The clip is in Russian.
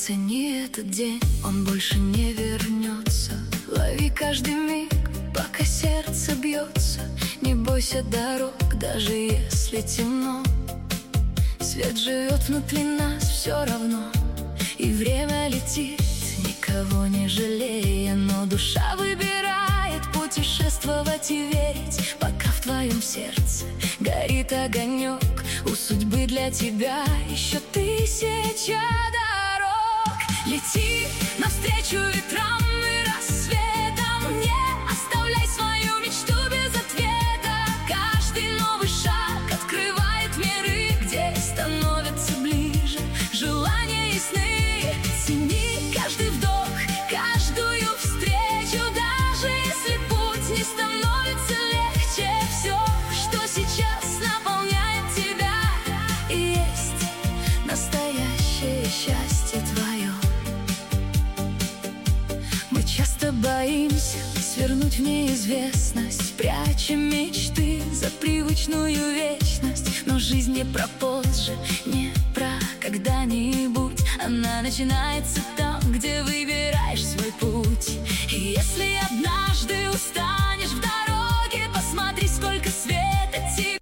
Цени этот день, он больше не вернется. Лови каждый миг, пока сердце бьется. Не бойся дорог, даже если темно. Свет живет внутри нас все равно. И время летит, никого не жалея. Но душа выбирает путешествовать и верить, пока в твоем сердце горит огонек. У судьбы для тебя еще тысяча дорог. Лети навстречу ветрам и рассветам, не оставляй свою мечту без ответа. Каждый новый шаг открывает миры, где становятся ближе желания и сны. Цени каждый вдох, каждую встречу, даже если путь не становится легче. Все, что сейчас наполняет тебя, и есть настоящее счастье твое. Мы часто боимся свернуть в неизвестность, прячем мечты за привычную вечность. Но жизнь не про позже, не про когда-нибудь. Она начинается там, где выбираешь свой